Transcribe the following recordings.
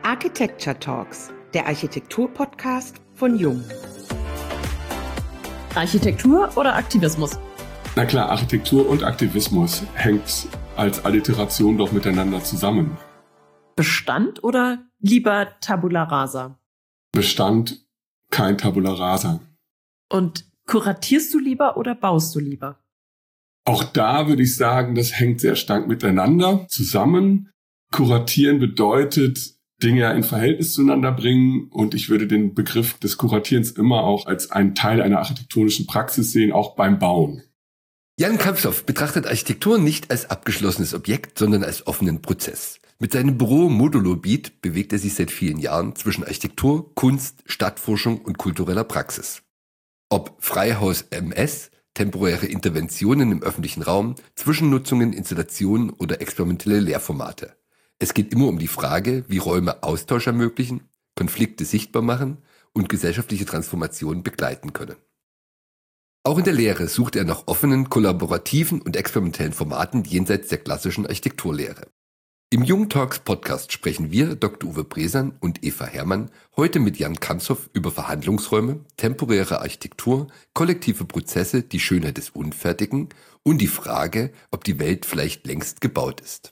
Architecture Talks, der Architektur-Podcast von Jung. Architektur oder Aktivismus? Na klar, Architektur und Aktivismus hängt als Alliteration doch miteinander zusammen. Bestand oder lieber Tabula rasa? Bestand, kein Tabula rasa. Und kuratierst du lieber oder baust du lieber? Auch da würde ich sagen, das hängt sehr stark miteinander zusammen. Kuratieren bedeutet, Dinge in Verhältnis zueinander bringen, und ich würde den Begriff des Kuratierens immer auch als einen Teil einer architektonischen Praxis sehen, auch beim Bauen. Jan Kamsow betrachtet Architektur nicht als abgeschlossenes Objekt, sondern als offenen Prozess. Mit seinem Büro Modulo Beat bewegt er sich seit vielen Jahren zwischen Architektur, Kunst, Stadtforschung und kultureller Praxis. Ob Freihaus MS, temporäre Interventionen im öffentlichen Raum, Zwischennutzungen, Installationen oder experimentelle Lehrformate. Es geht immer um die Frage, wie Räume Austausch ermöglichen, Konflikte sichtbar machen und gesellschaftliche Transformationen begleiten können. Auch in der Lehre sucht er nach offenen, kollaborativen und experimentellen Formaten jenseits der klassischen Architekturlehre. Im Jung Talks Podcast sprechen wir, Dr. Uwe Bresan und Eva Herrmann, heute mit Jan Kamsow über Verhandlungsräume, temporäre Architektur, kollektive Prozesse, die Schönheit des Unfertigen und die Frage, ob die Welt vielleicht längst gebaut ist.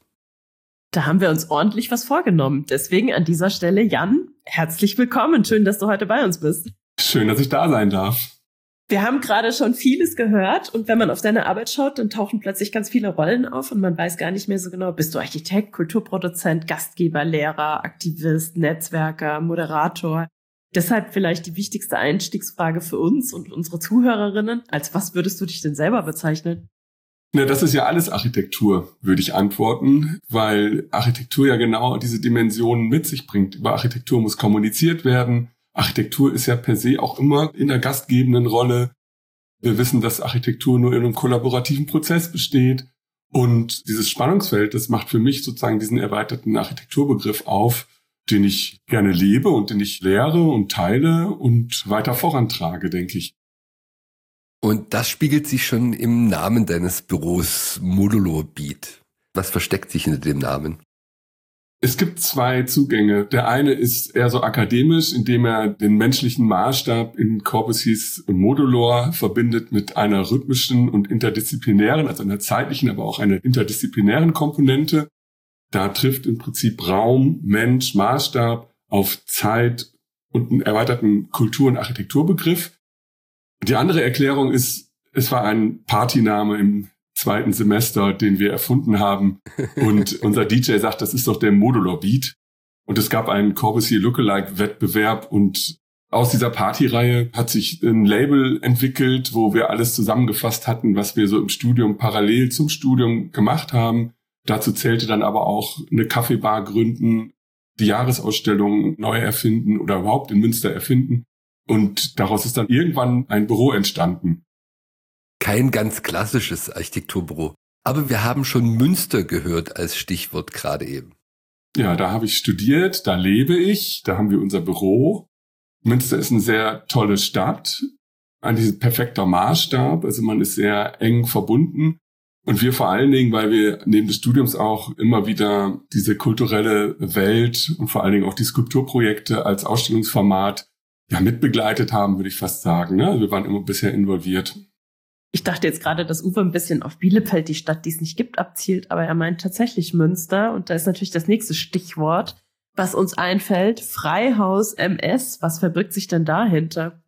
Da haben wir uns ordentlich was vorgenommen. Deswegen an dieser Stelle, Jan, herzlich willkommen. Schön, dass du heute bei uns bist. Schön, dass ich da sein darf. Wir haben gerade schon vieles gehört, und wenn man auf deine Arbeit schaut, dann tauchen plötzlich ganz viele Rollen auf und man weiß gar nicht mehr so genau, bist du Architekt, Kulturproduzent, Gastgeber, Lehrer, Aktivist, Netzwerker, Moderator. Deshalb vielleicht die wichtigste Einstiegsfrage für uns und unsere Zuhörerinnen: Als was würdest du dich denn selber bezeichnen? Na, das ist ja alles Architektur, würde ich antworten, weil Architektur ja genau diese Dimensionen mit sich bringt. Über Architektur muss kommuniziert werden. Architektur ist ja per se auch immer in der gastgebenden Rolle. Wir wissen, dass Architektur nur in einem kollaborativen Prozess besteht. Und dieses Spannungsfeld, das macht für mich sozusagen diesen erweiterten Architekturbegriff auf, den ich gerne lebe und den ich lehre und teile und weiter vorantrage, denke ich. Und das spiegelt sich schon im Namen deines Büros Modulo Beat. Was versteckt sich hinter dem Namen? Es gibt zwei Zugänge. Der eine ist eher so akademisch, indem er den menschlichen Maßstab in Corbusier's Modulor verbindet mit einer rhythmischen und interdisziplinären, also einer zeitlichen, aber auch einer interdisziplinären Komponente. Da trifft im Prinzip Raum, Mensch, Maßstab auf Zeit und einen erweiterten Kultur- und Architekturbegriff. Die andere Erklärung ist, es war ein Partyname im zweiten Semester, den wir erfunden haben. Und unser DJ sagt, das ist doch der Modulo Beat. Und es gab einen Corbusier Lookalike-Wettbewerb, und aus dieser Partyreihe hat sich ein Label entwickelt, wo wir alles zusammengefasst hatten, was wir so im Studium parallel zum Studium gemacht haben. Dazu zählte dann aber auch eine Kaffeebar gründen, die Jahresausstellung neu erfinden oder überhaupt in Münster erfinden. Und daraus ist dann irgendwann ein Büro entstanden. Kein ganz klassisches Architekturbüro. Aber wir haben schon Münster gehört als Stichwort gerade eben. Ja, da habe ich studiert, da lebe ich, da haben wir unser Büro. Münster ist eine sehr tolle Stadt, ein perfekter Maßstab, also man ist sehr eng verbunden. Und wir vor allen Dingen, weil wir neben des Studiums auch immer wieder diese kulturelle Welt und vor allen Dingen auch die Skulpturprojekte als Ausstellungsformat mitbegleitet haben, würde ich fast sagen. Ne? Wir waren immer bisher involviert. Ich dachte jetzt gerade, dass Uwe ein bisschen auf Bielefeld, die Stadt, die es nicht gibt, abzielt, aber er meint tatsächlich Münster. Und da ist natürlich das nächste Stichwort, was uns einfällt: Freihaus MS. Was verbirgt sich denn dahinter?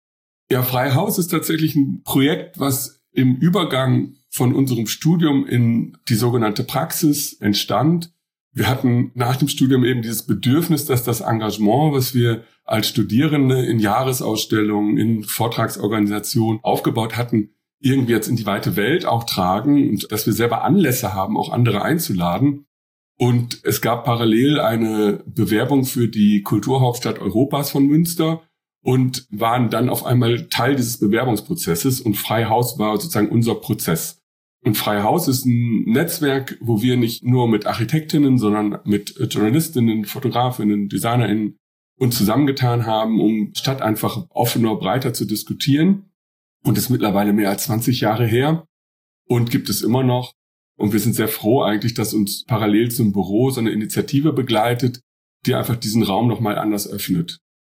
Ja, Freihaus ist tatsächlich ein Projekt, was im Übergang von unserem Studium in die sogenannte Praxis entstand. Wir hatten nach dem Studium eben dieses Bedürfnis, dass das Engagement, was wir als Studierende in Jahresausstellungen, in Vortragsorganisationen aufgebaut hatten, irgendwie jetzt in die weite Welt auch tragen, und dass wir selber Anlässe haben, auch andere einzuladen. Und es gab parallel eine Bewerbung für die Kulturhauptstadt Europas von Münster und waren dann auf einmal Teil dieses Bewerbungsprozesses, und Freihaus war sozusagen unser Prozess. Und Freihaus ist ein Netzwerk, wo wir nicht nur mit Architektinnen, sondern mit Journalistinnen, Fotografinnen, DesignerInnen uns zusammengetan haben, um Stadt einfach offener, breiter zu diskutieren. Und ist mittlerweile mehr als 20 Jahre her und gibt es immer noch. Und wir sind sehr froh eigentlich, dass uns parallel zum Büro so eine Initiative begleitet, die einfach diesen Raum nochmal anders öffnet.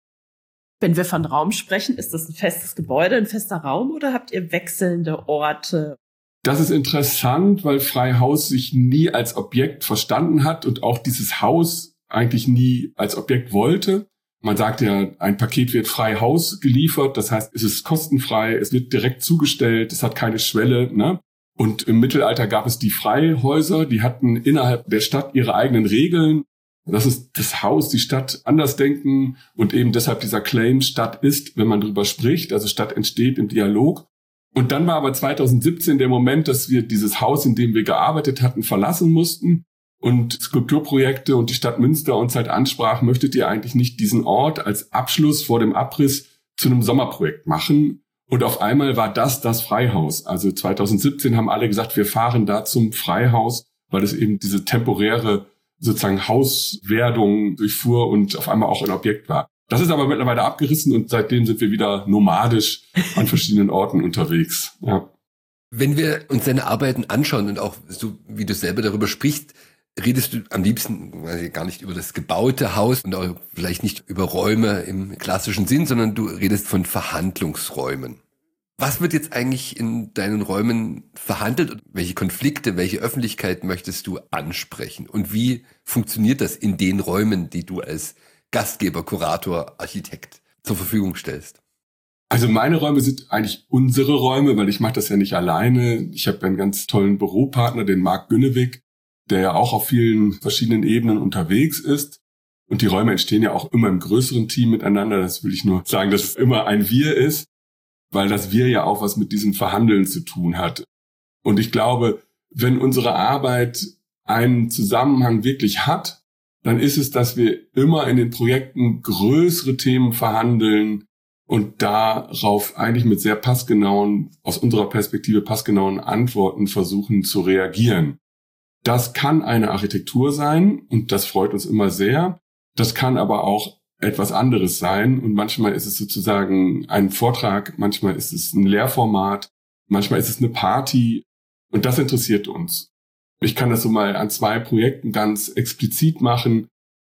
Wenn wir von Raum sprechen, ist das ein festes Gebäude, ein fester Raum oder habt ihr wechselnde Orte? Das ist interessant, weil Freihaus sich nie als Objekt verstanden hat und auch dieses Haus eigentlich nie als Objekt wollte. Man sagt ja, ein Paket wird frei Haus geliefert, das heißt, es ist kostenfrei, es wird direkt zugestellt, es hat keine Schwelle, ne? Und im Mittelalter gab es die Freihäuser, die hatten innerhalb der Stadt ihre eigenen Regeln. Das ist das Haus, die Stadt anders denken und eben deshalb dieser Claim, Stadt ist, wenn man drüber spricht, also Stadt entsteht im Dialog. Und dann war aber 2017 der Moment, dass wir dieses Haus, in dem wir gearbeitet hatten, verlassen mussten und Skulpturprojekte und die Stadt Münster uns halt ansprach, möchtet ihr eigentlich nicht diesen Ort als Abschluss vor dem Abriss zu einem Sommerprojekt machen? Und auf einmal war das Freihaus. Also 2017 haben alle gesagt, wir fahren da zum Freihaus, weil es eben diese temporäre sozusagen Hauswerdung durchfuhr und auf einmal auch ein Objekt war. Das ist aber mittlerweile abgerissen und seitdem sind wir wieder nomadisch an verschiedenen Orten unterwegs. Ja. Wenn wir uns deine Arbeiten anschauen und auch so, wie du selber darüber sprichst, redest du am liebsten gar nicht über das gebaute Haus und auch vielleicht nicht über Räume im klassischen Sinn, sondern du redest von Verhandlungsräumen. Was wird jetzt eigentlich in deinen Räumen verhandelt und welche Konflikte, welche Öffentlichkeit möchtest du ansprechen? Und wie funktioniert das in den Räumen, die du als Gastgeber, Kurator, Architekt zur Verfügung stellst? Also meine Räume sind eigentlich unsere Räume, weil ich mache das ja nicht alleine. Ich habe einen ganz tollen Büropartner, den Marc Günnewig, der ja auch auf vielen verschiedenen Ebenen unterwegs ist. Und die Räume entstehen ja auch immer im größeren Team miteinander. Das will ich nur sagen, dass es immer ein Wir ist, weil das Wir ja auch was mit diesem Verhandeln zu tun hat. Und ich glaube, wenn unsere Arbeit einen Zusammenhang wirklich hat, dann ist es, dass wir immer in den Projekten größere Themen verhandeln und darauf eigentlich mit sehr passgenauen, aus unserer Perspektive passgenauen Antworten versuchen zu reagieren. Das kann eine Architektur sein und das freut uns immer sehr. Das kann aber auch etwas anderes sein und manchmal ist es sozusagen ein Vortrag, manchmal ist es ein Lehrformat, manchmal ist es eine Party und das interessiert uns. Ich kann das so mal an 2 Projekten ganz explizit machen.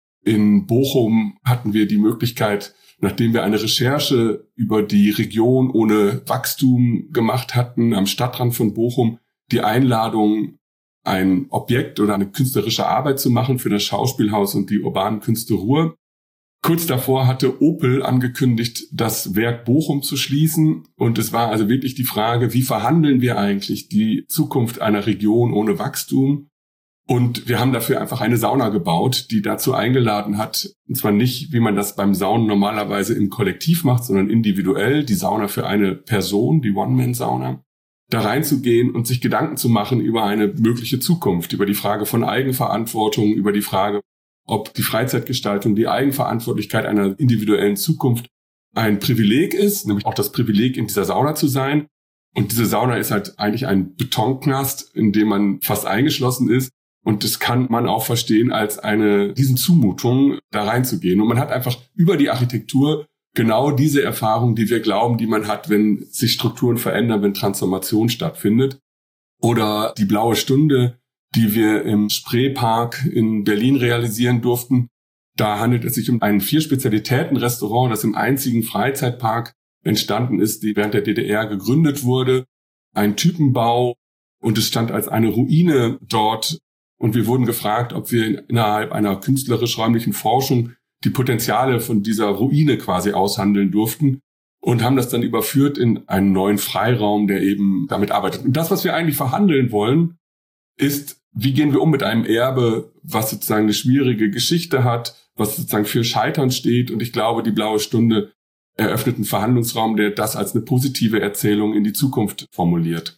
In Bochum hatten wir die Möglichkeit, nachdem wir eine Recherche über die Region ohne Wachstum gemacht hatten, am Stadtrand von Bochum, die Einladung, ein Objekt oder eine künstlerische Arbeit zu machen für das Schauspielhaus und die urbanen Künste Ruhr. Kurz davor hatte Opel angekündigt, das Werk Bochum zu schließen. Und es war also wirklich die Frage, wie verhandeln wir eigentlich die Zukunft einer Region ohne Wachstum? Und wir haben dafür einfach eine Sauna gebaut, die dazu eingeladen hat, und zwar nicht, wie man das beim Saunen normalerweise im Kollektiv macht, sondern individuell, die Sauna für eine Person, die One-Man-Sauna, da reinzugehen und sich Gedanken zu machen über eine mögliche Zukunft, über die Frage von Eigenverantwortung, über die Frage, ob die Freizeitgestaltung, die Eigenverantwortlichkeit einer individuellen Zukunft ein Privileg ist, nämlich auch das Privileg, in dieser Sauna zu sein. Und diese Sauna ist halt eigentlich ein Betonknast, in dem man fast eingeschlossen ist. Und das kann man auch verstehen als eine Riesenzumutung, da reinzugehen. Und man hat einfach über die Architektur genau diese Erfahrung, die wir glauben, die man hat, wenn sich Strukturen verändern, wenn Transformation stattfindet. Oder die Blaue Stunde, die wir im Spreepark in Berlin realisieren durften. Da handelt es sich um ein 4-Spezialitäten-Restaurant, das im einzigen Freizeitpark entstanden ist, die während der DDR gegründet wurde. Ein Typenbau und es stand als eine Ruine dort. Und wir wurden gefragt, ob wir innerhalb einer künstlerisch-räumlichen Forschung die Potenziale von dieser Ruine quasi aushandeln durften und haben das dann überführt in einen neuen Freiraum, der eben damit arbeitet. Und das, was wir eigentlich verhandeln wollen, ist, wie gehen wir um mit einem Erbe, was sozusagen eine schwierige Geschichte hat, was sozusagen für Scheitern steht. Und ich glaube, die Blaue Stunde eröffnet einen Verhandlungsraum, der das als eine positive Erzählung in die Zukunft formuliert.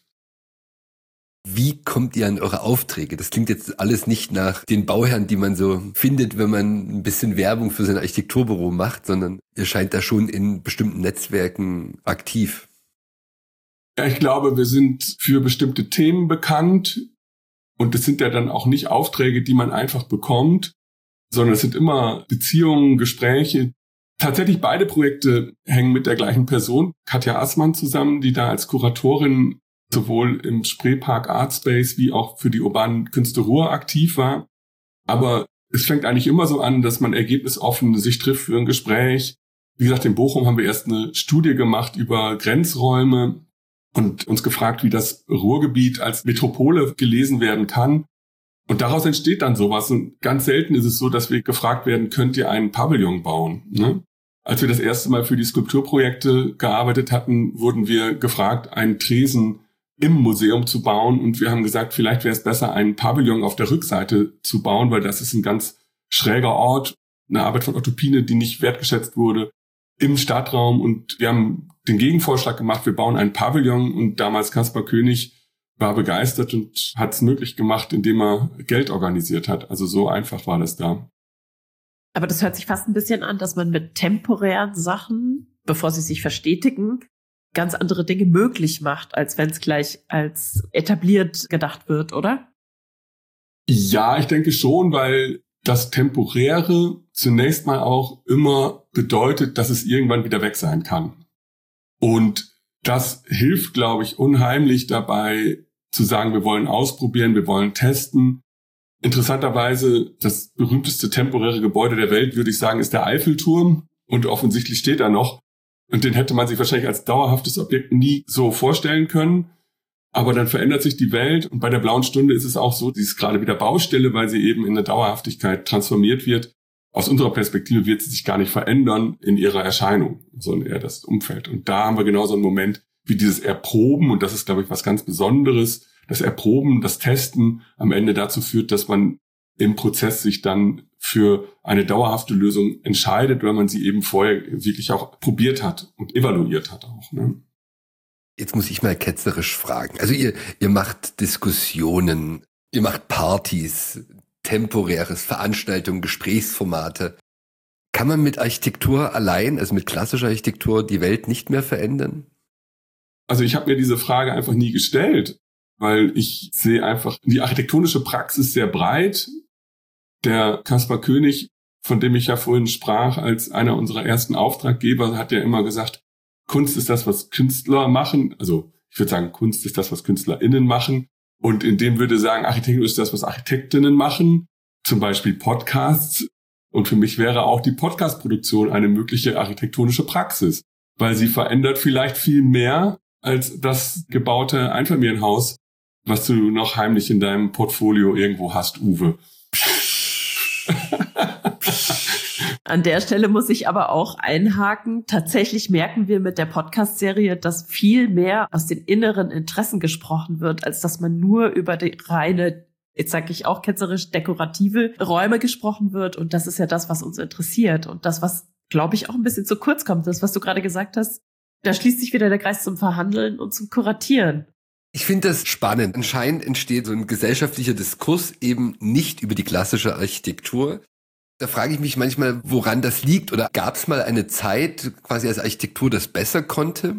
Wie kommt ihr an eure Aufträge? Das klingt jetzt alles nicht nach den Bauherren, die man so findet, wenn man ein bisschen Werbung für sein Architekturbüro macht, sondern ihr scheint da schon in bestimmten Netzwerken aktiv. Ja, ich glaube, wir sind für bestimmte Themen bekannt. Und es sind ja dann auch nicht Aufträge, die man einfach bekommt, sondern es sind immer Beziehungen, Gespräche. Tatsächlich beide Projekte hängen mit der gleichen Person, Katja Assmann, zusammen, die da als Kuratorin sowohl im Spreepark Artspace wie auch für die urbanen Künste Ruhr aktiv war. Aber Es fängt eigentlich immer so an, dass man ergebnisoffen sich trifft für ein Gespräch. Wie gesagt, in Bochum haben wir erst eine Studie gemacht über Grenzräume und uns gefragt, wie das Ruhrgebiet als Metropole gelesen werden kann. Und daraus entsteht dann sowas. Und ganz selten ist es so, dass wir gefragt werden, könnt ihr einen Pavillon bauen? Ne? Als wir das erste Mal für die Skulpturprojekte gearbeitet hatten, wurden wir gefragt, einen Tresen im Museum zu bauen. Und wir haben gesagt, vielleicht wäre es besser, einen Pavillon auf der Rückseite zu bauen, weil das ist ein ganz schräger Ort, eine Arbeit von Otto Piene, die nicht wertgeschätzt wurde, im Stadtraum. Und wir haben den Gegenvorschlag gemacht, wir bauen einen Pavillon. Und damals Caspar König war begeistert und hat es möglich gemacht, indem er Geld organisiert hat. Also so einfach war das da. Aber das hört sich fast ein bisschen an, dass man mit temporären Sachen, bevor sie sich verstetigen, ganz andere Dinge möglich macht, als wenn es gleich als etabliert gedacht wird, oder? Ja, ich denke schon, weil das Temporäre zunächst mal auch immer bedeutet, dass es irgendwann wieder weg sein kann. Und das hilft, glaube ich, unheimlich dabei zu sagen, wir wollen ausprobieren, wir wollen testen. Interessanterweise, das berühmteste temporäre Gebäude der Welt, würde ich sagen, ist der Eiffelturm. Und offensichtlich steht er noch. Und den hätte man sich wahrscheinlich als dauerhaftes Objekt nie so vorstellen können. Aber dann verändert sich die Welt. Und bei der Blauen Stunde ist es auch so, sie ist gerade wieder Baustelle, weil sie eben in eine Dauerhaftigkeit transformiert wird. Aus unserer Perspektive wird sie sich gar nicht verändern in ihrer Erscheinung, sondern eher das Umfeld. Und da haben wir genau so einen Moment wie dieses Erproben. Und das ist, glaube ich, was ganz Besonderes. Das Erproben, das Testen am Ende dazu führt, dass man im Prozess sich dann für eine dauerhafte Lösung entscheidet, weil man sie eben vorher wirklich auch probiert hat und evaluiert hat auch. Ne? Jetzt muss ich mal ketzerisch fragen. Also ihr macht Diskussionen, ihr macht Partys, temporäres Veranstaltungen, Gesprächsformate. Kann man mit Architektur allein, also mit klassischer Architektur, die Welt nicht mehr verändern? Also ich habe mir diese Frage einfach nie gestellt, weil ich sehe einfach die architektonische Praxis sehr breit. Der Caspar König, von dem ich ja vorhin sprach, als einer unserer ersten Auftraggeber, hat ja immer gesagt, Kunst ist das, was Künstler machen. Also ich würde sagen, Kunst ist das, was KünstlerInnen machen. Und in dem würde sagen, Architektur ist das, was Architektinnen machen. Zum Beispiel Podcasts. Und für mich wäre auch die Podcast-Produktion eine mögliche architektonische Praxis, weil sie verändert vielleicht viel mehr als das gebaute Einfamilienhaus, was du noch heimlich in deinem Portfolio irgendwo hast, Uwe. An der Stelle muss ich aber auch einhaken. Tatsächlich merken wir mit der Podcast-Serie, dass viel mehr aus den inneren Interessen gesprochen wird, als dass man nur über die reine, jetzt sage ich auch ketzerisch, dekorative Räume gesprochen wird. Und das ist ja das, was uns interessiert. Und das, was, glaube ich, auch ein bisschen zu kurz kommt, das, was du gerade gesagt hast, da schließt sich wieder der Kreis zum Verhandeln und zum Kuratieren. Ich finde das spannend. Anscheinend entsteht so ein gesellschaftlicher Diskurs eben nicht über die klassische Architektur. Da frage ich mich manchmal, woran das liegt. Oder gab es mal eine Zeit, quasi als Architektur das besser konnte?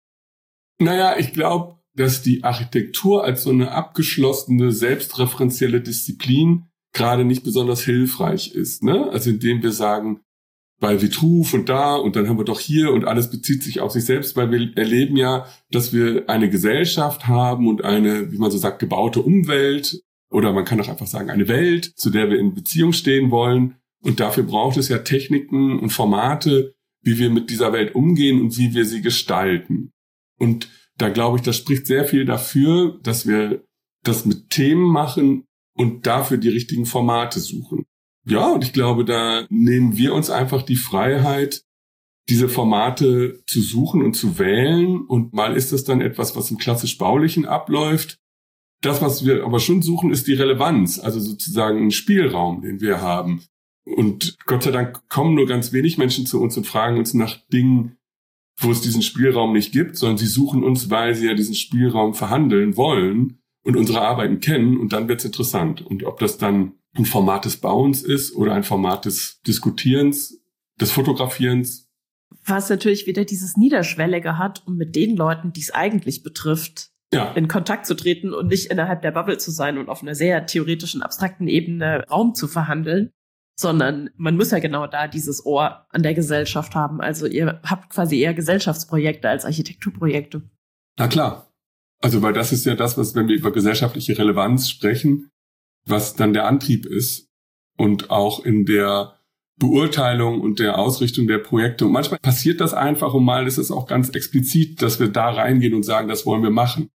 Naja, ich glaube, dass die Architektur als so eine abgeschlossene, selbstreferenzielle Disziplin gerade nicht besonders hilfreich ist. Ne? Also indem wir sagen, bei Vitruv und da und dann haben wir doch hier und alles bezieht sich auf sich selbst, weil wir erleben ja, dass wir eine Gesellschaft haben und eine, wie man so sagt, gebaute Umwelt oder man kann auch einfach sagen, eine Welt, zu der wir in Beziehung stehen wollen. Und dafür braucht es ja Techniken und Formate, wie wir mit dieser Welt umgehen und wie wir sie gestalten. Und da glaube ich, das spricht sehr viel dafür, dass wir das mit Themen machen und dafür die richtigen Formate suchen. Ja, und ich glaube, da nehmen wir uns einfach die Freiheit, diese Formate zu suchen und zu wählen. Und mal ist das dann etwas, was im klassisch-baulichen abläuft. Das, was wir aber schon suchen, ist die Relevanz, also sozusagen ein Spielraum, den wir haben. Und Gott sei Dank kommen nur ganz wenig Menschen zu uns und fragen uns nach Dingen, wo es diesen Spielraum nicht gibt, sondern sie suchen uns, weil sie ja diesen Spielraum verhandeln wollen und unsere Arbeiten kennen. Und dann wird es interessant. Und ob das dann ein Format des Bauens ist oder ein Format des Diskutierens, des Fotografierens. Was natürlich wieder dieses Niederschwellige hat, um mit den Leuten, die es eigentlich betrifft, in Kontakt zu treten und nicht innerhalb der Bubble zu sein und auf einer sehr theoretischen, abstrakten Ebene Raum zu verhandeln, sondern man muss ja genau da dieses Ohr an der Gesellschaft haben. Also ihr habt quasi eher Gesellschaftsprojekte als Architekturprojekte. Na klar. Also weil das ist ja das, was, wenn wir über gesellschaftliche Relevanz sprechen, was dann der Antrieb ist. und auch in der Beurteilung und der Ausrichtung der Projekte. Und manchmal passiert das einfach und mal ist es auch ganz explizit, dass wir da reingehen und sagen, das wollen wir machen.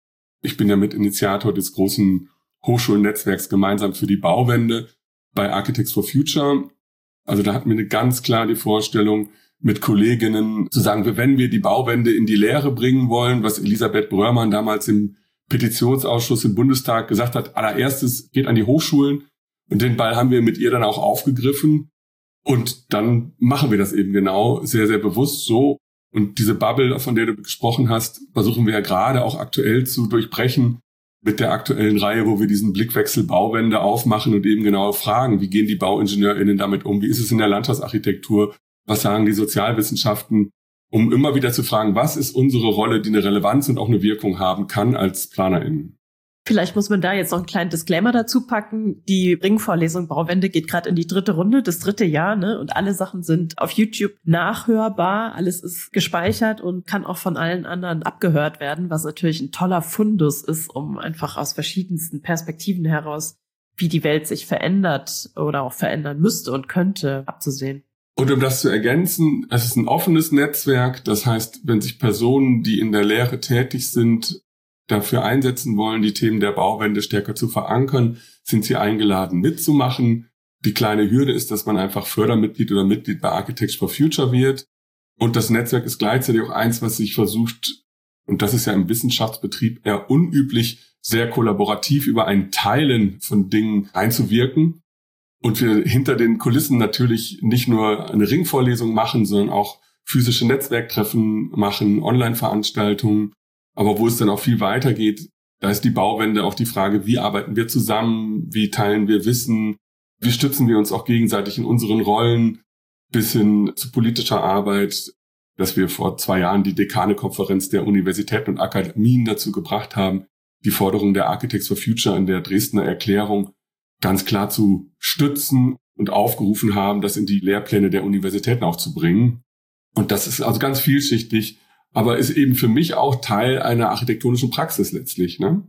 Ich bin ja Mitinitiator des großen Hochschulnetzwerks Gemeinsam für die Bauwende bei Architects for Future. Also da hatten wir eine ganz klar die Vorstellung, mit Kolleginnen zu sagen, wenn wir die Bauwende in die Lehre bringen wollen, was Elisabeth Bröhrmann damals im Petitionsausschuss im Bundestag gesagt hat, allererstes geht an die Hochschulen und den Ball haben wir mit ihr dann auch aufgegriffen und dann machen wir das eben genau sehr, sehr bewusst so. Und diese Bubble, von der du gesprochen hast, versuchen wir ja gerade auch aktuell zu durchbrechen mit der aktuellen Reihe, wo wir diesen Blickwechsel Bauwende aufmachen und eben genau fragen, wie gehen die BauingenieurInnen damit um, wie ist es in der Landschaftsarchitektur, was sagen die Sozialwissenschaften, um immer wieder zu fragen, was ist unsere Rolle, die eine Relevanz und auch eine Wirkung haben kann als PlanerInnen. Vielleicht muss man da jetzt noch einen kleinen Disclaimer dazu packen. Die Ringvorlesung Bauwende geht gerade in die 3. Runde, das 3. Jahr, ne? Und alle Sachen sind auf YouTube nachhörbar. Alles ist gespeichert und kann auch von allen anderen abgehört werden, was natürlich ein toller Fundus ist, um einfach aus verschiedensten Perspektiven heraus, wie die Welt sich verändert oder auch verändern müsste und könnte, abzusehen. Und um das zu ergänzen, es ist ein offenes Netzwerk. Das heißt, wenn sich Personen, die in der Lehre tätig sind, dafür einsetzen wollen, die Themen der Bauwende stärker zu verankern, sind sie eingeladen mitzumachen. Die kleine Hürde ist, dass man einfach Fördermitglied oder Mitglied bei Architects for Future wird. Und das Netzwerk ist gleichzeitig auch eins, was sich versucht, und das ist ja im Wissenschaftsbetrieb eher unüblich, sehr kollaborativ über ein Teilen von Dingen einzuwirken. Und wir hinter den Kulissen natürlich nicht nur eine Ringvorlesung machen, sondern auch physische Netzwerktreffen machen, Online-Veranstaltungen. Aber wo es dann auch viel weitergeht, da ist die Bauwende auch die Frage, wie arbeiten wir zusammen, wie teilen wir Wissen, wie stützen wir uns auch gegenseitig in unseren Rollen, bis hin zu politischer Arbeit, dass wir vor 2 Jahren die Dekane-Konferenz der Universitäten und Akademien dazu gebracht haben, die Forderung der Architects for Future in der Dresdner Erklärung ganz klar zu stützen und aufgerufen haben, das in die Lehrpläne der Universitäten auch zu bringen. Und das ist also ganz vielschichtig, aber ist eben für mich auch Teil einer architektonischen Praxis letztlich, ne?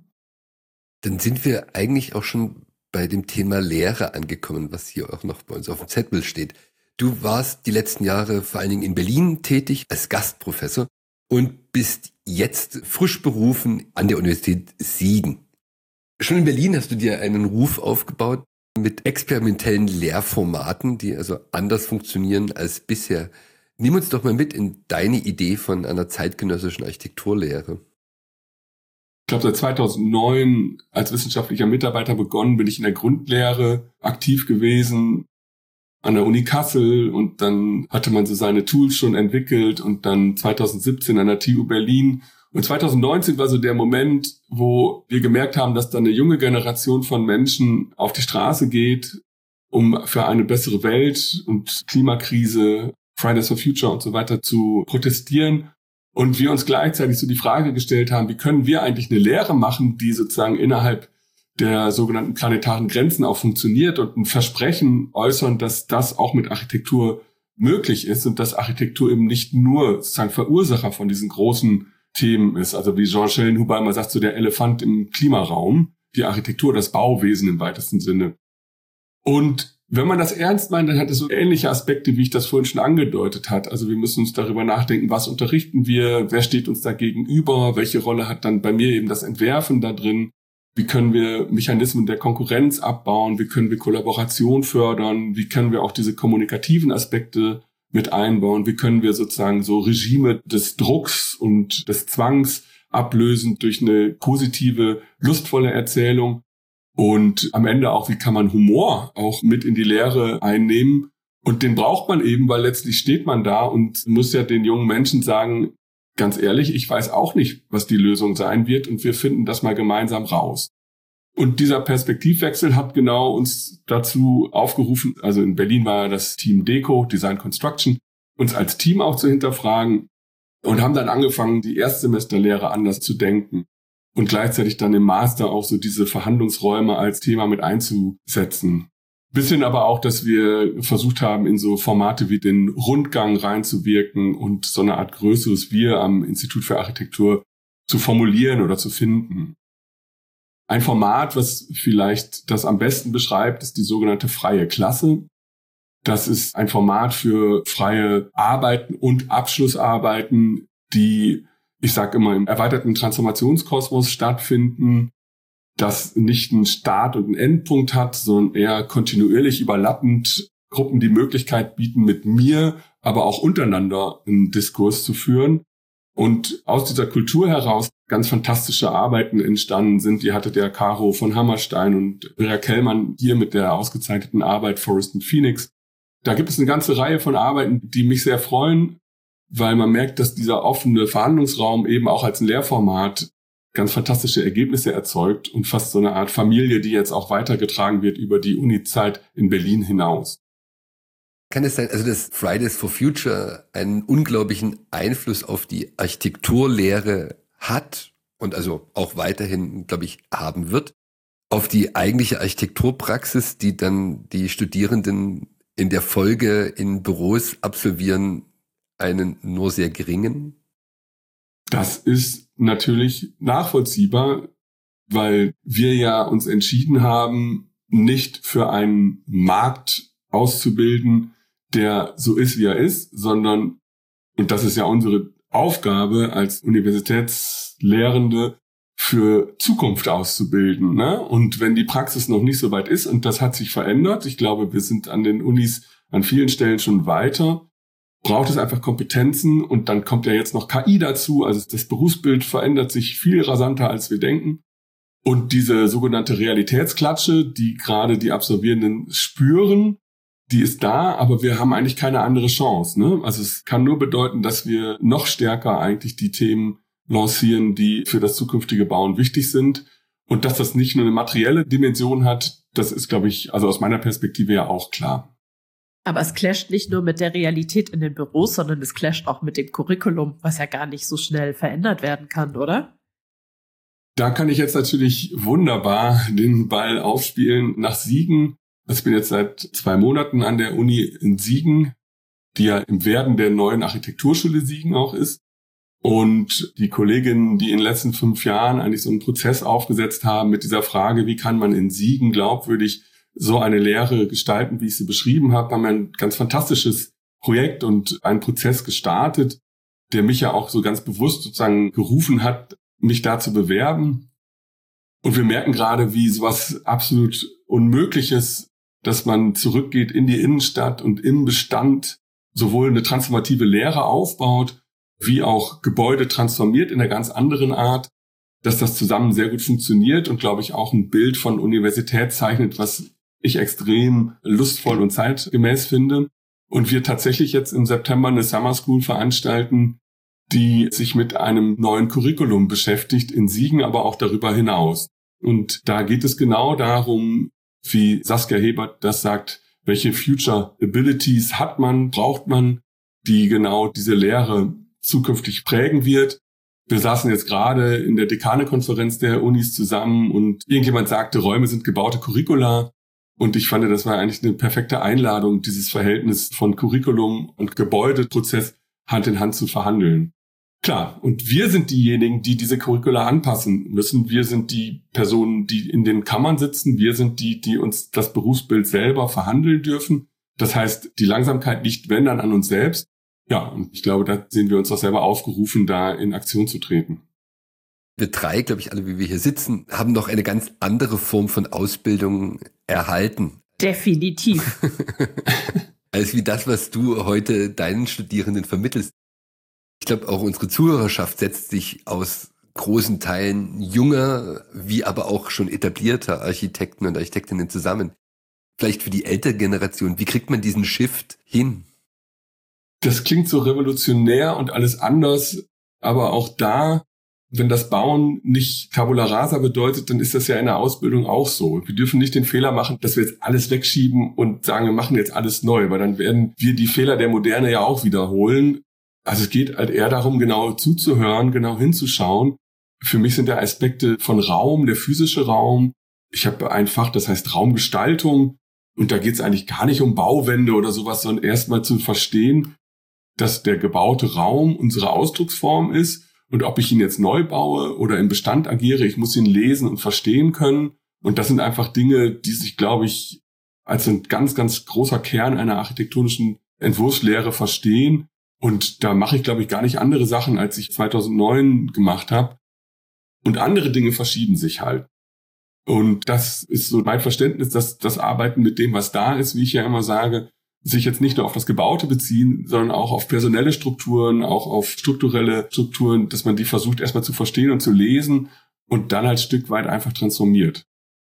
Dann sind wir eigentlich auch schon bei dem Thema Lehre angekommen, was hier auch noch bei uns auf dem Zettel steht. Du warst die letzten Jahre vor allen Dingen in Berlin tätig als Gastprofessor und bist jetzt frisch berufen an der Universität Siegen. Schon in Berlin hast du dir einen Ruf aufgebaut mit experimentellen Lehrformaten, die also anders funktionieren als bisher. Nimm uns doch mal mit in deine Idee von einer zeitgenössischen Architekturlehre. Ich glaube, seit 2009 als wissenschaftlicher Mitarbeiter begonnen, bin ich in der Grundlehre aktiv gewesen an der Uni Kassel und dann hatte man so seine Tools schon entwickelt und dann 2017 an der TU Berlin. Und 2019 war so der Moment, wo wir gemerkt haben, dass da eine junge Generation von Menschen auf die Straße geht, um für eine bessere Welt und Klimakrise, Fridays for Future und so weiter zu protestieren. Und wir uns gleichzeitig so die Frage gestellt haben, wie können wir eigentlich eine Lehre machen, die sozusagen innerhalb der sogenannten planetaren Grenzen auch funktioniert und ein Versprechen äußern, dass das auch mit Architektur möglich ist und dass Architektur eben nicht nur sozusagen Verursacher von diesen großen Themen ist. Also wie Jean Schellenhuber immer sagt, so der Elefant im Klimaraum, die Architektur, das Bauwesen im weitesten Sinne. Und wenn man das ernst meint, dann hat es so ähnliche Aspekte, wie ich das vorhin schon angedeutet habe. Also wir müssen uns darüber nachdenken, was unterrichten wir, wer steht uns da gegenüber, welche Rolle hat dann bei mir eben das Entwerfen da drin, wie können wir Mechanismen der Konkurrenz abbauen, wie können wir Kollaboration fördern, wie können wir auch diese kommunikativen Aspekte mit einbauen, wie können wir sozusagen so Regime des Drucks und des Zwangs ablösen durch eine positive, lustvolle Erzählung. Und am Ende auch, wie kann man Humor auch mit in die Lehre einnehmen? Und den braucht man eben, weil letztlich steht man da und muss ja den jungen Menschen sagen, ganz ehrlich, ich weiß auch nicht, was die Lösung sein wird und wir finden das mal gemeinsam raus. Und dieser Perspektivwechsel hat genau uns dazu aufgerufen, also in Berlin war das Team Deco, Design Construction, uns als Team auch zu hinterfragen und haben dann angefangen, die Erstsemesterlehre anders zu denken. Und gleichzeitig dann im Master auch so diese Verhandlungsräume als Thema mit einzusetzen. Bisschen aber auch, dass wir versucht haben, in so Formate wie den Rundgang reinzuwirken und so eine Art größeres Wir am Institut für Architektur zu formulieren oder zu finden. Ein Format, was vielleicht das am besten beschreibt, ist die sogenannte freie Klasse. Das ist ein Format für freie Arbeiten und Abschlussarbeiten, die, ich sage immer, im erweiterten Transformationskosmos stattfinden, das nicht einen Start und einen Endpunkt hat, sondern eher kontinuierlich überlappend Gruppen die Möglichkeit bieten, mit mir, aber auch untereinander einen Diskurs zu führen. Und aus dieser Kultur heraus ganz fantastische Arbeiten entstanden sind. Die hatte der Caro von Hammerstein und Vera Kellmann hier mit der ausgezeichneten Arbeit Forest and Phoenix. Da gibt es eine ganze Reihe von Arbeiten, die mich sehr freuen, weil man merkt, dass dieser offene Verhandlungsraum eben auch als ein Lehrformat ganz fantastische Ergebnisse erzeugt und fast so eine Art Familie, die jetzt auch weitergetragen wird über die Uni-Zeit in Berlin hinaus. Kann es sein, also dass Fridays for Future einen unglaublichen Einfluss auf die Architekturlehre hat und also auch weiterhin, glaube ich, haben wird, auf die eigentliche Architekturpraxis, die dann die Studierenden in der Folge in Büros absolvieren, einen nur sehr geringen? Das ist natürlich nachvollziehbar, weil wir ja uns entschieden haben, nicht für einen Markt auszubilden, der so ist, wie er ist, sondern, und das ist ja unsere Aufgabe als Universitätslehrende, für Zukunft auszubilden, ne? Und wenn die Praxis noch nicht so weit ist, und das hat sich verändert, ich glaube, wir sind an den Unis an vielen Stellen schon weiter, braucht es einfach Kompetenzen und dann kommt ja jetzt noch KI dazu, also das Berufsbild verändert sich viel rasanter, als wir denken. Und diese sogenannte Realitätsklatsche, die gerade die Absolvierenden spüren, die ist da, aber wir haben eigentlich keine andere Chance, ne? Also es kann nur bedeuten, dass wir noch stärker eigentlich die Themen lancieren, die für das zukünftige Bauen wichtig sind. Und dass das nicht nur eine materielle Dimension hat, das ist, glaube ich, also aus meiner Perspektive ja auch klar. Aber es clasht nicht nur mit der Realität in den Büros, sondern es clasht auch mit dem Curriculum, was ja gar nicht so schnell verändert werden kann, oder? Da kann ich jetzt natürlich wunderbar den Ball aufspielen nach Siegen. Ich bin jetzt seit 2 Monaten an der Uni in Siegen, die ja im Werden der neuen Architekturschule Siegen auch ist. Und die Kolleginnen, die in den letzten 5 Jahren eigentlich so einen Prozess aufgesetzt haben mit dieser Frage, wie kann man in Siegen glaubwürdig so eine Lehre gestalten, wie ich sie beschrieben habe, haben wir ein ganz fantastisches Projekt und einen Prozess gestartet, der mich ja auch so ganz bewusst sozusagen gerufen hat, mich da zu bewerben. Und wir merken gerade, wie sowas absolut Unmögliches, dass man zurückgeht in die Innenstadt und im Bestand sowohl eine transformative Lehre aufbaut, wie auch Gebäude transformiert in einer ganz anderen Art, dass das zusammen sehr gut funktioniert und, glaube ich, auch ein Bild von Universität zeichnet, was ich extrem lustvoll und zeitgemäß finde. Und wir tatsächlich jetzt im September eine Summer School veranstalten, die sich mit einem neuen Curriculum beschäftigt in Siegen, aber auch darüber hinaus. Und da geht es genau darum, wie Saskia Hebert das sagt, welche Future Abilities hat man, braucht man, die genau diese Lehre zukünftig prägen wird. Wir saßen jetzt gerade in der Dekane-Konferenz der Unis zusammen und irgendjemand sagte, Räume sind gebaute Curricula. Und ich fand, das war eigentlich eine perfekte Einladung, dieses Verhältnis von Curriculum und Gebäudeprozess Hand in Hand zu verhandeln. Klar, und wir sind diejenigen, die diese Curricula anpassen müssen. Wir sind die Personen, die in den Kammern sitzen. Wir sind die, die uns das Berufsbild selber verhandeln dürfen. Das heißt, die Langsamkeit liegt, wenn dann, an uns selbst. Ja, und ich glaube, da sehen wir uns auch selber aufgerufen, da in Aktion zu treten. Wir 3, glaube ich, alle, wie wir hier sitzen, haben noch eine ganz andere Form von Ausbildung erhalten. Definitiv. Als wie das, was du heute deinen Studierenden vermittelst. Ich glaube, auch unsere Zuhörerschaft setzt sich aus großen Teilen junger, wie aber auch schon etablierter Architekten und Architektinnen zusammen. Vielleicht für die ältere Generation, wie kriegt man diesen Shift hin? Das klingt so revolutionär und alles anders, aber auch da, wenn das Bauen nicht Tabula Rasa bedeutet, dann ist das ja in der Ausbildung auch so. Wir dürfen nicht den Fehler machen, dass wir jetzt alles wegschieben und sagen, wir machen jetzt alles neu, weil dann werden wir die Fehler der Moderne ja auch wiederholen. Also es geht halt eher darum, genau zuzuhören, genau hinzuschauen. Für mich sind da Aspekte von Raum, der physische Raum. Ich habe ein Fach, das heißt Raumgestaltung. Und da geht es eigentlich gar nicht um Bauwände oder sowas, sondern erstmal zu verstehen, dass der gebaute Raum unsere Ausdrucksform ist Und ob ich ihn jetzt neu baue oder im Bestand agiere, ich muss ihn lesen und verstehen können. Und das sind einfach Dinge, die sich, glaube ich, als ein ganz, ganz großer Kern einer architektonischen Entwurfslehre verstehen. Und da mache ich, glaube ich, gar nicht andere Sachen, als ich 2009 gemacht habe. Und andere Dinge verschieben sich halt. Und das ist so mein Verständnis, dass das Arbeiten mit dem, was da ist, wie ich ja immer sage, sich jetzt nicht nur auf das Gebaute beziehen, sondern auch auf personelle Strukturen, auch auf strukturelle Strukturen, dass man die versucht erstmal zu verstehen und zu lesen und dann halt ein Stück weit einfach transformiert.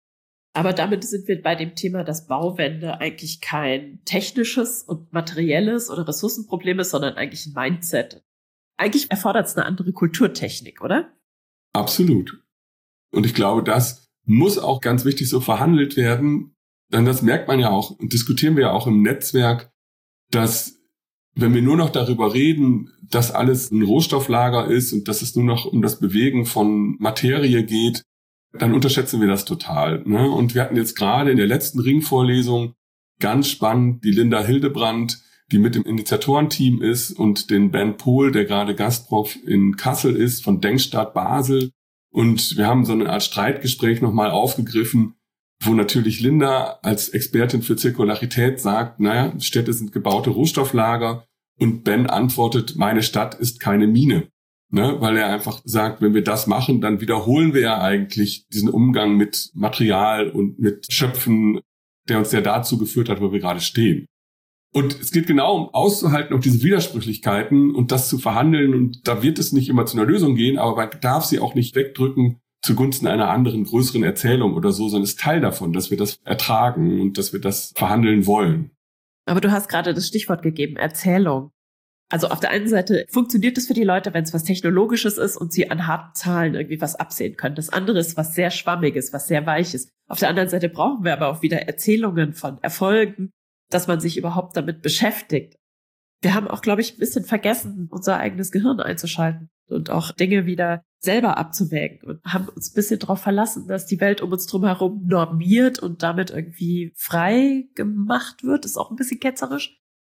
Aber damit sind wir bei dem Thema, dass Bauwende eigentlich kein technisches und materielles oder Ressourcenproblem ist, sondern eigentlich ein Mindset. Eigentlich erfordert es eine andere Kulturtechnik, oder? Absolut. Und ich glaube, das muss auch ganz wichtig so verhandelt werden, denn das merkt man ja auch und diskutieren wir ja auch im Netzwerk, dass wenn wir nur noch darüber reden, dass alles ein Rohstofflager ist und dass es nur noch um das Bewegen von Materie geht, dann unterschätzen wir das total. Ne? Und wir hatten jetzt gerade in der letzten Ringvorlesung ganz spannend die Linda Hildebrandt, die mit dem Initiatorenteam ist, und den Ben Pohl, der gerade Gastprof in Kassel ist, von Denkstadt Basel. Und wir haben so eine Art Streitgespräch nochmal aufgegriffen, wo natürlich Linda als Expertin für Zirkularität sagt, naja, Städte sind gebaute Rohstofflager, und Ben antwortet, meine Stadt ist keine Mine. Ne, weil er einfach sagt, wenn wir das machen, dann wiederholen wir ja eigentlich diesen Umgang mit Material und mit Schöpfen, der uns ja dazu geführt hat, wo wir gerade stehen. Und es geht genau um auszuhalten, auch diese Widersprüchlichkeiten und das zu verhandeln. Und da wird es nicht immer zu einer Lösung gehen, aber man darf sie auch nicht wegdrücken zugunsten einer anderen, größeren Erzählung oder so, sondern es ist Teil davon, dass wir das ertragen und dass wir das verhandeln wollen. Aber du hast gerade das Stichwort gegeben, Erzählung. Also auf der einen Seite funktioniert es für die Leute, wenn es was Technologisches ist und sie an harten Zahlen irgendwie was absehen können. Das andere ist was sehr Schwammiges, was sehr Weiches. Auf der anderen Seite brauchen wir aber auch wieder Erzählungen von Erfolgen, dass man sich überhaupt damit beschäftigt. Wir haben auch, glaube ich, ein bisschen vergessen, unser eigenes Gehirn einzuschalten und auch Dinge wieder selber abzuwägen und haben uns ein bisschen darauf verlassen, dass die Welt um uns drum herum normiert und damit irgendwie frei gemacht wird. Ist auch ein bisschen ketzerisch.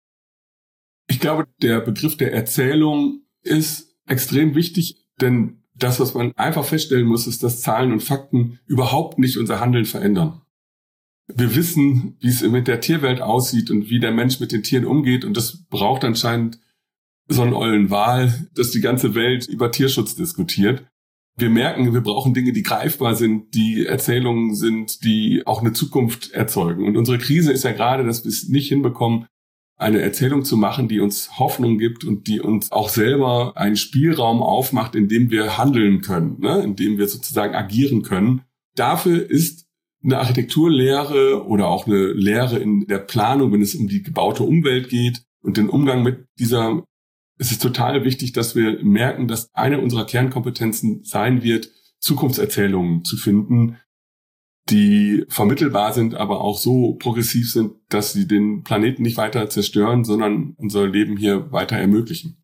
Ich glaube, der Begriff der Erzählung ist extrem wichtig, denn das, was man einfach feststellen muss, ist, dass Zahlen und Fakten überhaupt nicht unser Handeln verändern. Wir wissen, wie es mit der Tierwelt aussieht und wie der Mensch mit den Tieren umgeht, und das braucht anscheinend so einen ollen Wal, dass die ganze Welt über Tierschutz diskutiert. Wir merken, wir brauchen Dinge, die greifbar sind, die Erzählungen sind, die auch eine Zukunft erzeugen. Und unsere Krise ist ja gerade, dass wir es nicht hinbekommen, eine Erzählung zu machen, die uns Hoffnung gibt und die uns auch selber einen Spielraum aufmacht, in dem wir handeln können, ne? In dem wir sozusagen agieren können. Dafür ist eine Architekturlehre oder auch eine Lehre in der Planung, wenn es um die gebaute Umwelt geht und den Umgang mit dieser, es ist total wichtig, dass wir merken, dass eine unserer Kernkompetenzen sein wird, Zukunftserzählungen zu finden, die vermittelbar sind, aber auch so progressiv sind, dass sie den Planeten nicht weiter zerstören, sondern unser Leben hier weiter ermöglichen.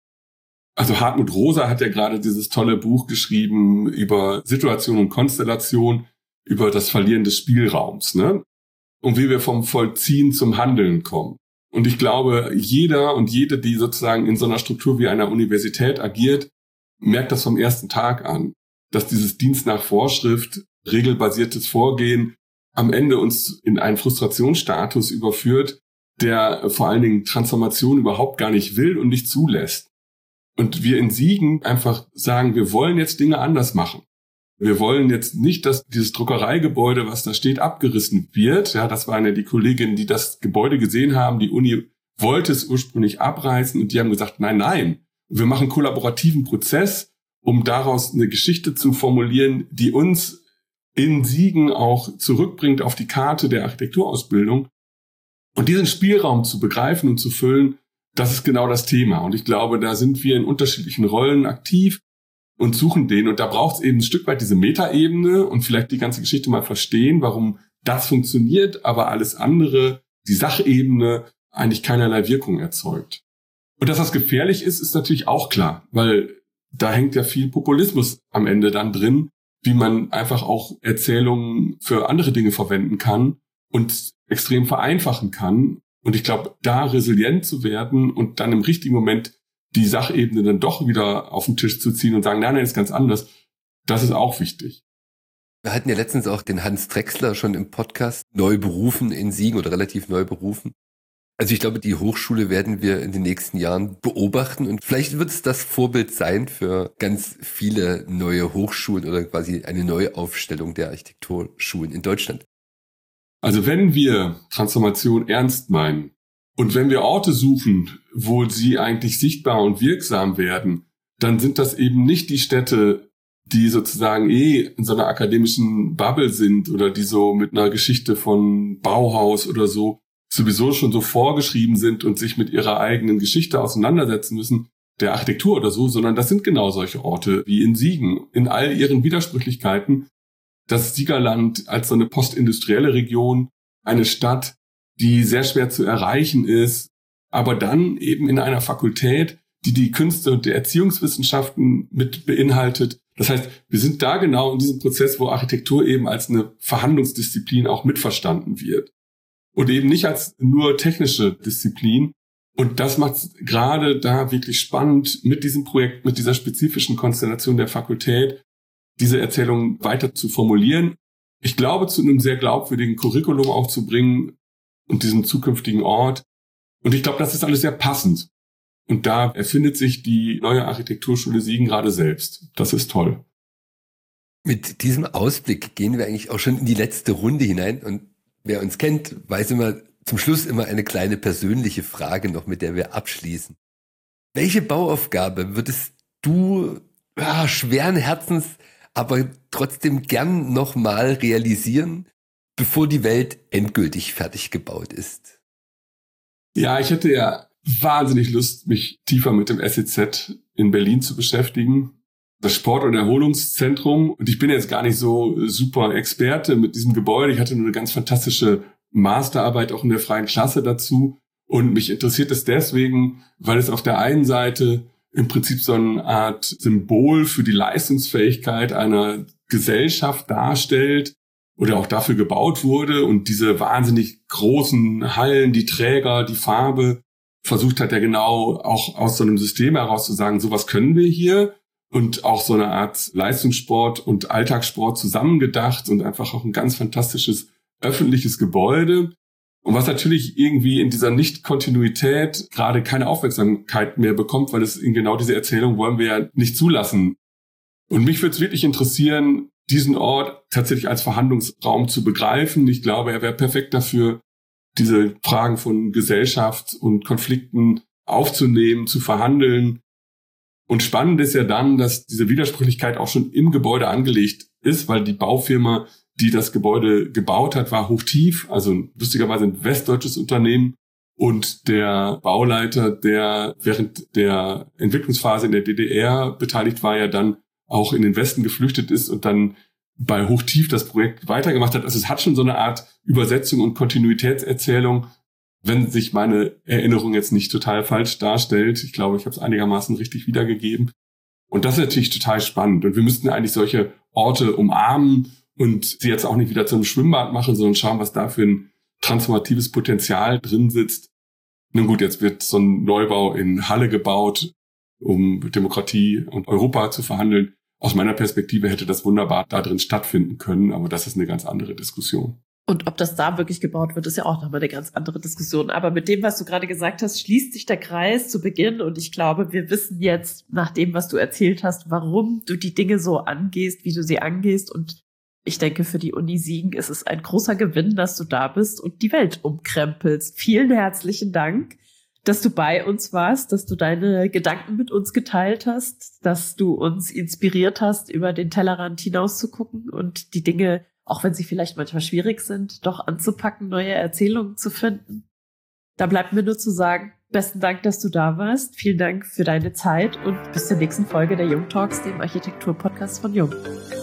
Also Hartmut Rosa hat ja gerade dieses tolle Buch geschrieben über Situation und Konstellation, über das Verlieren des Spielraums, ne? Und wie wir vom Vollziehen zum Handeln kommen. Und ich glaube, jeder und jede, die sozusagen in so einer Struktur wie einer Universität agiert, merkt das vom ersten Tag an, dass dieses Dienst nach Vorschrift, regelbasiertes Vorgehen am Ende uns in einen Frustrationsstatus überführt, der vor allen Dingen Transformation überhaupt gar nicht will und nicht zulässt. Und wir in Siegen einfach sagen, wir wollen jetzt Dinge anders machen. Wir wollen jetzt nicht, dass dieses Druckereigebäude, was da steht, abgerissen wird. Ja, das waren ja die Kolleginnen, die das Gebäude gesehen haben. Die Uni wollte es ursprünglich abreißen und die haben gesagt, nein, wir machen einen kollaborativen Prozess, um daraus eine Geschichte zu formulieren, die uns in Siegen auch zurückbringt auf die Karte der Architekturausbildung. Und diesen Spielraum zu begreifen und zu füllen, das ist genau das Thema. Und ich glaube, da sind wir in unterschiedlichen Rollen aktiv und suchen den. Und da braucht es eben ein Stück weit diese Metaebene und vielleicht die ganze Geschichte mal verstehen, warum das funktioniert, aber alles andere, die Sachebene, eigentlich keinerlei Wirkung erzeugt. Und dass das gefährlich ist, ist natürlich auch klar, weil da hängt ja viel Populismus am Ende dann drin, wie man einfach auch Erzählungen für andere Dinge verwenden kann und extrem vereinfachen kann. Und ich glaube, da resilient zu werden und dann im richtigen Moment die Sachebene dann doch wieder auf den Tisch zu ziehen und sagen, nein, ist ganz anders, das ist auch wichtig. Wir hatten ja letztens auch den Hans Drechsler schon im Podcast neu berufen in Siegen oder relativ neu berufen. Also ich glaube, die Hochschule werden wir in den nächsten Jahren beobachten und vielleicht wird es das Vorbild sein für ganz viele neue Hochschulen oder quasi eine Neuaufstellung der Architekturschulen in Deutschland. Also wenn wir Transformation ernst meinen und wenn wir Orte suchen, wo sie eigentlich sichtbar und wirksam werden, dann sind das eben nicht die Städte, die sozusagen in so einer akademischen Bubble sind oder die so mit einer Geschichte von Bauhaus oder so sowieso schon so vorgeschrieben sind und sich mit ihrer eigenen Geschichte auseinandersetzen müssen, der Architektur oder so, sondern das sind genau solche Orte wie in Siegen, in all ihren Widersprüchlichkeiten. Das Siegerland als so eine postindustrielle Region, eine Stadt, die sehr schwer zu erreichen ist, aber dann eben in einer Fakultät, die die Künste und die Erziehungswissenschaften mit beinhaltet. Das heißt, wir sind da genau in diesem Prozess, wo Architektur eben als eine Verhandlungsdisziplin auch mitverstanden wird. Und eben nicht als nur technische Disziplin. Und das macht es gerade da wirklich spannend, mit diesem Projekt, mit dieser spezifischen Konstellation der Fakultät, diese Erzählung weiter zu formulieren. Ich glaube, zu einem sehr glaubwürdigen Curriculum auch zu bringen und diesem zukünftigen Ort. Und ich glaube, das ist alles sehr passend. Und da erfindet sich die neue Architekturschule Siegen gerade selbst. Das ist toll. Mit diesem Ausblick gehen wir eigentlich auch schon in die letzte Runde hinein. Und wer uns kennt, weiß immer zum Schluss immer eine kleine persönliche Frage noch, mit der wir abschließen. Welche Bauaufgabe würdest du schweren Herzens, aber trotzdem gern nochmal realisieren, bevor die Welt endgültig fertig gebaut ist? Ja, ich hätte ja wahnsinnig Lust, mich tiefer mit dem SEZ in Berlin zu beschäftigen. Das Sport- und Erholungszentrum. Und ich bin jetzt gar nicht so super Experte mit diesem Gebäude. Ich hatte nur eine ganz fantastische Masterarbeit auch in der freien Klasse dazu. Und mich interessiert es deswegen, weil es auf der einen Seite im Prinzip so eine Art Symbol für die Leistungsfähigkeit einer Gesellschaft darstellt oder auch dafür gebaut wurde. Und diese wahnsinnig großen Hallen, die Träger, die Farbe, versucht hat ja genau auch aus so einem System heraus zu sagen, sowas können wir hier. Und auch so eine Art Leistungssport und Alltagssport zusammengedacht und einfach auch ein ganz fantastisches öffentliches Gebäude. Und was natürlich irgendwie in dieser Nicht-Kontinuität gerade keine Aufmerksamkeit mehr bekommt, weil es in genau diese Erzählung wollen wir ja nicht zulassen. Und mich würde es wirklich interessieren, diesen Ort tatsächlich als Verhandlungsraum zu begreifen. Ich glaube, er wäre perfekt dafür, diese Fragen von Gesellschaft und Konflikten aufzunehmen, zu verhandeln. Und spannend ist ja dann, dass diese Widersprüchlichkeit auch schon im Gebäude angelegt ist, weil die Baufirma, die das Gebäude gebaut hat, war Hochtief, also lustigerweise ein westdeutsches Unternehmen. Und der Bauleiter, der während der Entwicklungsphase in der DDR beteiligt war, ja dann auch in den Westen geflüchtet ist und dann bei Hochtief das Projekt weitergemacht hat. Also es hat schon so eine Art Übersetzung und Kontinuitätserzählung, wenn sich meine Erinnerung jetzt nicht total falsch darstellt. Ich glaube, ich habe es einigermaßen richtig wiedergegeben. Und das ist natürlich total spannend. Und wir müssten eigentlich solche Orte umarmen und sie jetzt auch nicht wieder zu einem Schwimmbad machen, sondern schauen, was da für ein transformatives Potenzial drin sitzt. Nun gut, jetzt wird so ein Neubau in Halle gebaut, um Demokratie und Europa zu verhandeln. Aus meiner Perspektive hätte das wunderbar da drin stattfinden können, aber das ist eine ganz andere Diskussion. Und ob das da wirklich gebaut wird, ist ja auch nochmal eine ganz andere Diskussion. Aber mit dem, was du gerade gesagt hast, schließt sich der Kreis zu Beginn. Und ich glaube, wir wissen jetzt, nach dem, was du erzählt hast, warum du die Dinge so angehst, wie du sie angehst. Und ich denke, für die Uni Siegen ist es ein großer Gewinn, dass du da bist und die Welt umkrempelst. Vielen herzlichen Dank, dass du bei uns warst, dass du deine Gedanken mit uns geteilt hast, dass du uns inspiriert hast, über den Tellerrand hinaus zu gucken und die Dinge, auch wenn sie vielleicht manchmal schwierig sind, doch anzupacken, neue Erzählungen zu finden. Da bleibt mir nur zu sagen, besten Dank, dass du da warst. Vielen Dank für deine Zeit und bis zur nächsten Folge der Jung Talks, dem Architektur-Podcast von Jung.